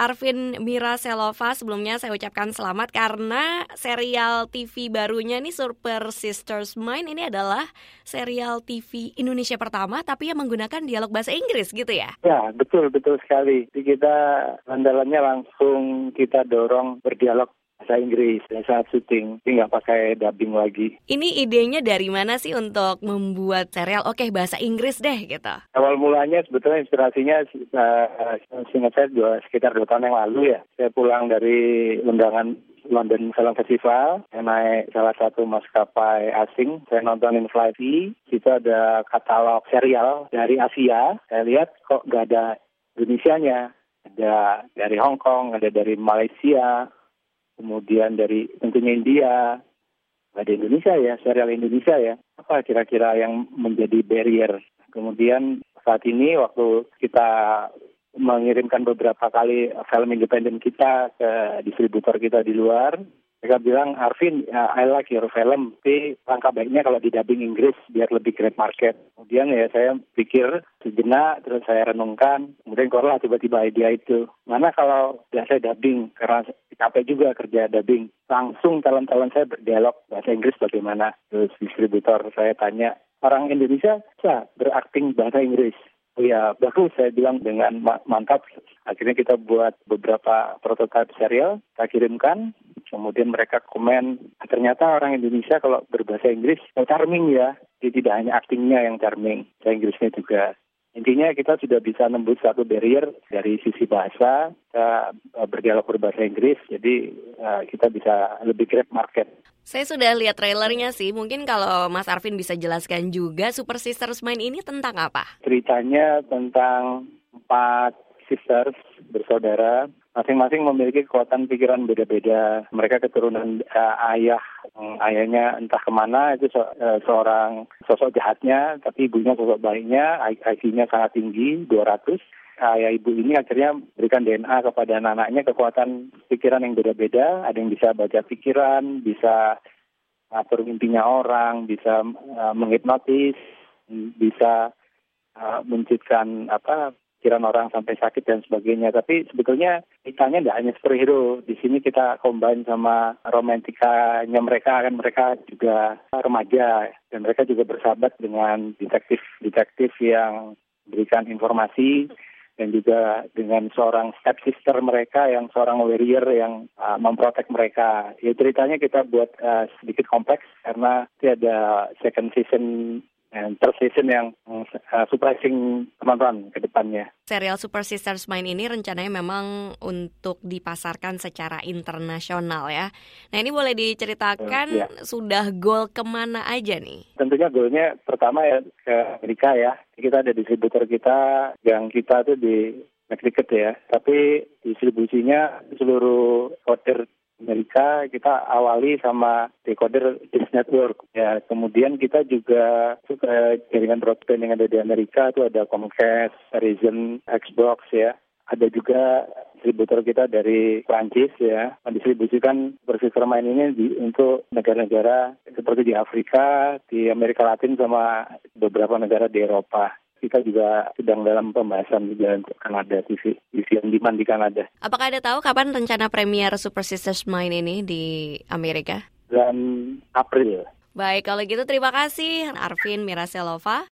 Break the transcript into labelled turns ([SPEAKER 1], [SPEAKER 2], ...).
[SPEAKER 1] Arvin Miraselova, sebelumnya saya ucapkan selamat karena serial TV barunya nih Super Sisters Mind ini adalah serial TV Indonesia pertama tapi yang menggunakan dialog bahasa Inggris gitu ya?
[SPEAKER 2] Ya, betul sekali. Jadi kita andalannya langsung kita dorong berdialog bahasa Inggris saat syuting, jadi nggak pakai dubbing lagi.
[SPEAKER 1] Ini idenya dari mana sih untuk membuat serial bahasa Inggris deh gitu?
[SPEAKER 2] Awal mulanya sebetulnya inspirasinya seingat saya sekitar 2 tahun yang lalu ya. Saya pulang dari undangan London Film Festival, saya naik salah satu maskapai asing, saya nontonin Flyvy, situ ada katalog serial dari Asia, saya lihat kok nggak ada Indonesianya, ada dari Hong Kong, ada dari Malaysia, kemudian dari tentunya India, ada Indonesia ya, serial Indonesia ya. Apa kira-kira yang menjadi barrier? Kemudian saat ini waktu kita mengirimkan beberapa kali film independen kita ke distributor kita di luar, mereka bilang, Arvin, I like your film, tapi langkah baiknya kalau di dubbing Inggris biar lebih great market. Kemudian ya saya pikir sejenak, terus saya renungkan, kemudian keluarlah tiba-tiba ide itu. Mana kalau saya dubbing, karena capek juga kerja dubbing, langsung talent-talent saya berdialog bahasa Inggris bagaimana. Terus distributor saya tanya, orang Indonesia bisa berakting bahasa Inggris? Oh ya, bagus, saya bilang dengan mantap. Akhirnya kita buat beberapa prototipe serial, kita kirimkan. Kemudian mereka komen, ternyata orang Indonesia kalau berbahasa Inggris charming ya. Jadi tidak hanya aktingnya yang charming, bahasa Inggrisnya juga. Intinya kita sudah bisa nembus satu barrier dari sisi bahasa, kita berdialog berbahasa Inggris, jadi kita bisa lebih great market.
[SPEAKER 1] Saya sudah lihat trailernya sih, mungkin kalau Mas Arvin bisa jelaskan juga Super Sisters Mind ini tentang apa?
[SPEAKER 2] Ceritanya tentang 4 sisters bersaudara, masing-masing memiliki kekuatan pikiran beda-beda. Mereka keturunan ayahnya entah kemana, itu seorang sosok jahatnya, tapi ibunya sosok baiknya, IQ-nya sangat tinggi, 200. Ayah ibu ini akhirnya berikan DNA kepada anak-anaknya kekuatan pikiran yang beda-beda. Ada yang bisa baca pikiran, bisa atur mimpinya orang, bisa menghipnotis, bisa menciptakan pikiran orang sampai sakit dan sebagainya. Tapi sebetulnya ceritanya tidak hanya superhero. Di sini kita combine sama romantikanya mereka, kan mereka juga remaja dan mereka juga bersahabat dengan detektif yang berikan informasi, dan juga dengan seorang stepsister mereka yang seorang warrior yang memprotek mereka. Ya ceritanya kita buat sedikit kompleks karena ada second season dan third season yang surprising penonton ke depannya.
[SPEAKER 1] Serial Super Sisters Mind ini rencananya memang untuk dipasarkan secara internasional ya. Nah ini boleh diceritakan sudah goal kemana aja nih?
[SPEAKER 2] Tentunya goalnya pertama ya ke Amerika ya. Kita ada distributor kita yang kita tuh di Connecticut ya. Tapi distribusinya seluruh order Amerika kita awali sama decoder Dish Network ya. Kemudian kita juga ke jaringan broadband yang ada di Amerika itu ada Comcast, Verizon, Xbox ya. Ada juga distributor kita dari Prancis ya, mendistribusikan Super Sisters Mind ini untuk negara-negara seperti di Afrika, di Amerika Latin sama beberapa negara di Eropa. Kita juga sedang dalam pembahasan juga untuk Kanada, TV on demand di Kanada.
[SPEAKER 1] Apakah Anda tahu kapan rencana premier Super Sisters Mind ini di Amerika?
[SPEAKER 2] Bulan April.
[SPEAKER 1] Baik, kalau gitu terima kasih Arvin Miraselova.